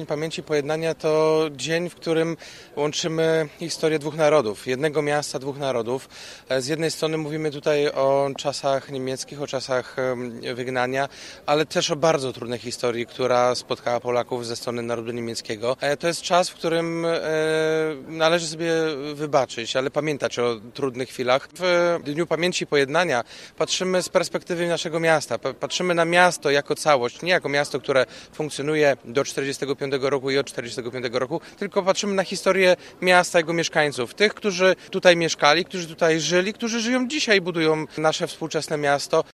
Dzień Pamięci i Pojednania to dzień, w którym łączymy historię dwóch narodów, jednego miasta, dwóch narodów. Z jednej strony mówimy tutaj o czasach niemieckich, o czasach wygnania, ale też o bardzo trudnej historii, która spotkała Polaków ze strony narodu niemieckiego. To jest czas, w którym należy sobie wybaczyć, ale pamiętać o trudnych chwilach. W Dniu Pamięci i Pojednania patrzymy z perspektywy naszego miasta, patrzymy na miasto jako całość, nie jako miasto, które funkcjonuje do 1945 roku i od 1945 roku, tylko patrzymy na historię miasta, jego mieszkańców, tych, którzy tutaj mieszkali, którzy tutaj żyli, którzy żyją dzisiaj, budują nasze współczesne miasto.